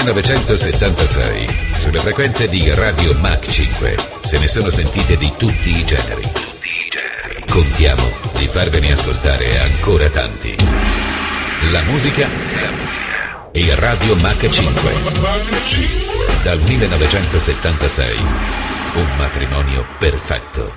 1976, sulle frequenze di Radio Mach 5, se ne sono sentite di tutti i generi. Contiamo di farvene ascoltare ancora tanti. La musica e Radio Mach 5. Dal 1976, un matrimonio perfetto.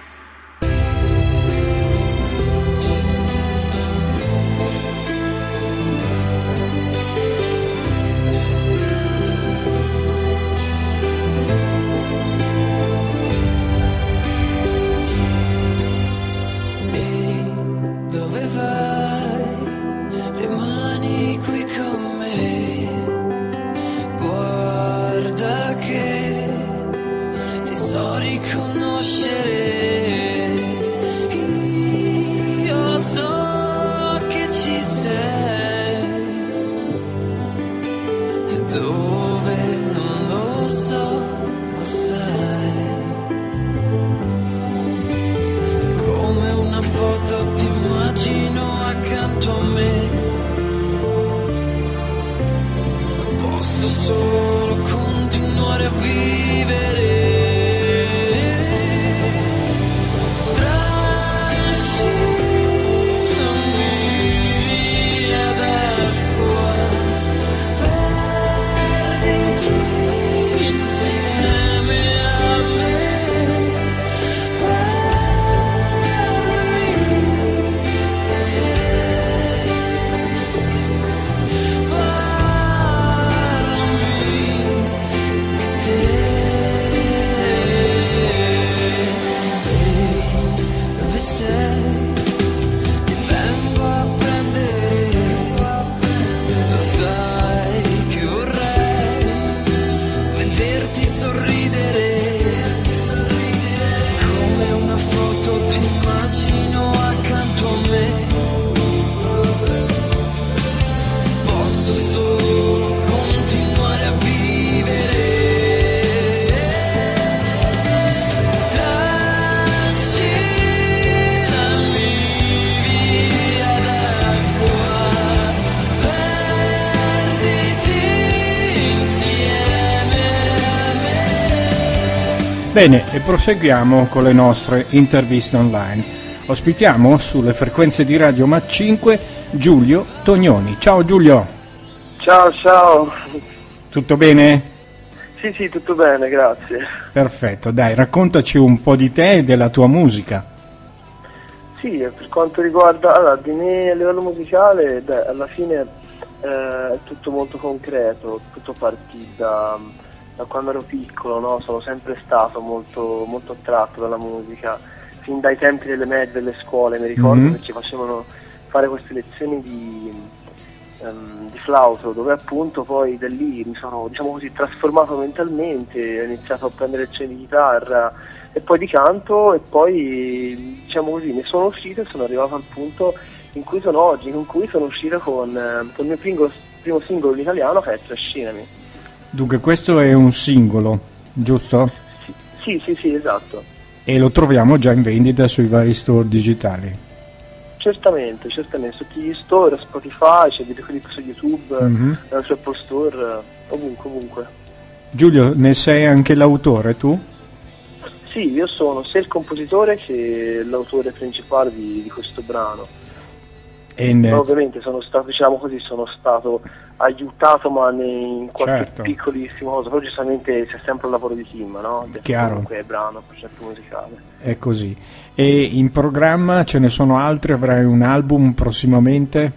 Bene, e proseguiamo con le nostre interviste online. Ospitiamo sulle frequenze di Radio Mach 5 Giulio Tognoni. Ciao Giulio. Ciao. Tutto bene? Sì, tutto bene, grazie. Perfetto, dai, raccontaci un po' di te e della tua musica. Sì, per quanto riguarda di me a livello musicale, alla fine è tutto molto concreto, tutto partì da quando ero piccolo, no? Sono sempre stato molto, molto attratto dalla musica, fin dai tempi delle medie, delle scuole, mi ricordo che ci facevano fare queste lezioni di flauto, dove appunto poi da lì mi sono, diciamo così, trasformato mentalmente, ho iniziato a prendere lezioni di chitarra e poi di canto e poi, diciamo così, ne sono uscito e sono arrivato al punto in cui sono oggi, con cui sono uscito con il mio primo singolo in italiano, che è Trascinami. Dunque questo è un singolo, giusto? Sì, esatto. E lo troviamo già in vendita sui vari store digitali? Certamente, su tutti gli store, Spotify, c'è videoclip su YouTube, su Apple Store, ovunque. Giulio, ne sei anche l'autore tu? Sì, io sono sia il compositore che l'autore principale di questo brano. Ovviamente sono stato aiutato, ma in qualche piccolissima cosa, però giustamente c'è sempre un lavoro di team, no? Chiaro. Comunque è brano, progetto musicale. È così. E in programma ce ne sono altri? Avrai un album prossimamente?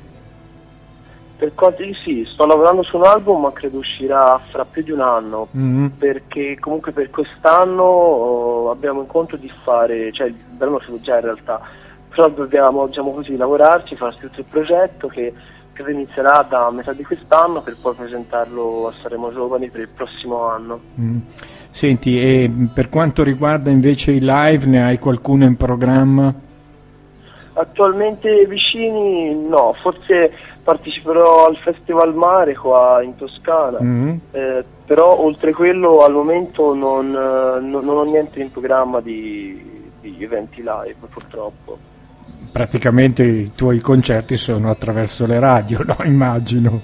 Per quanto sì, sto lavorando su un album, ma credo uscirà fra più di un anno, perché comunque per quest'anno abbiamo in conto di fare, cioè il brano ce l'ho già in realtà, però dobbiamo, diciamo così, lavorarci, fare tutto il progetto che credo inizierà da metà di quest'anno per poi presentarlo a Saremo Giovani per il prossimo anno. Senti, e per quanto riguarda invece i live, ne hai qualcuno in programma? Attualmente vicini no, forse parteciperò al Festival Mare qua in Toscana, però oltre quello al momento non ho niente in programma di eventi live, purtroppo. Praticamente i tuoi concerti sono attraverso le radio, no? Immagino.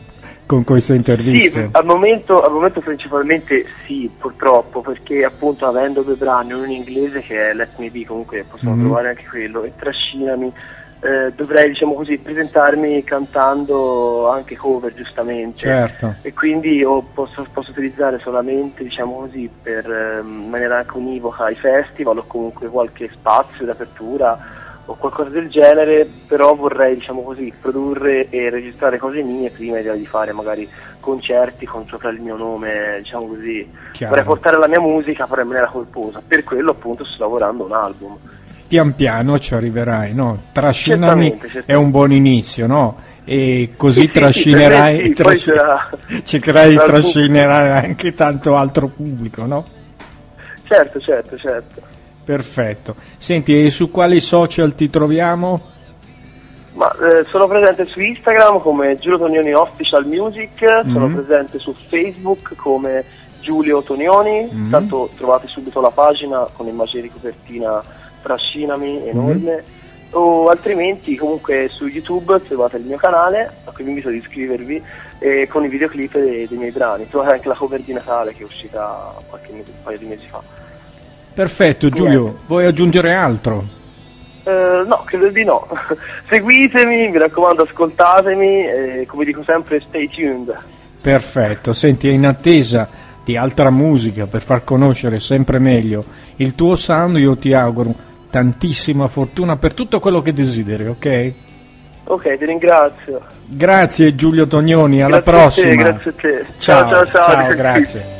con queste interviste? Sì, al momento principalmente sì, purtroppo, perché appunto avendo 2 brani, uno in inglese che è Let Me Be, comunque possiamo trovare anche quello, e Trascinami, dovrei, diciamo così, presentarmi cantando anche cover, giustamente. Certo. E quindi posso utilizzare solamente, diciamo così, in maniera anche univoca i festival o comunque qualche spazio d'apertura o qualcosa del genere, però vorrei, diciamo così, produrre e registrare cose mie prima di fare magari concerti con sopra il mio nome, diciamo così. Chiaro. Vorrei portare la mia musica però in maniera corposa, per quello appunto sto lavorando un album. Pian piano ci arriverai, no? Trascinami Certamente. è un buon inizio, no? E così Sì, trascinerai, poi cercherai di trascinare anche tanto altro pubblico, no? Certo. Perfetto. Senti, e su quali social ti troviamo? Ma sono presente su Instagram come Giulio Tonioni Official Music, sono presente su Facebook come Giulio Tonioni, tanto trovate subito la pagina con immagine di copertina Trascinami enorme, o altrimenti comunque su YouTube trovate il mio canale, a cui vi invito ad iscrivervi, con i videoclip dei miei brani. Trovate anche la cover di Natale che è uscita un paio di mesi fa. Perfetto, Giulio, vuoi aggiungere altro? No, credo di no. Seguitemi, mi raccomando, ascoltatemi e come dico sempre, stay tuned. Perfetto, senti, in attesa di altra musica per far conoscere sempre meglio il tuo sound, io ti auguro tantissima fortuna per tutto quello che desideri, ok? Ok, ti ringrazio. Grazie Giulio Tonioni, alla prossima. Grazie a te. Ciao, grazie.